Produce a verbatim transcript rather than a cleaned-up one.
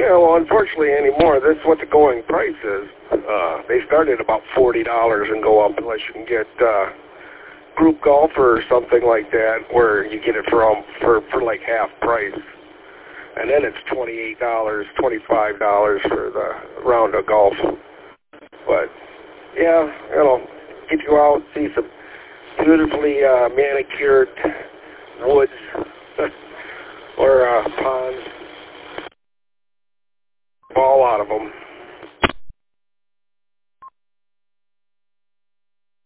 Yeah, well, unfortunately anymore, that's what the going price is. Uh, they start at about forty dollars and go up unless you can get uh, group golfer or something like that, where you get it for um, for for like half price, and then it's twenty-eight dollars, twenty-five dollars for the round of golf. But yeah, you know, get you out, see some beautifully uh, manicured woods or uh, ponds. Ball out of them.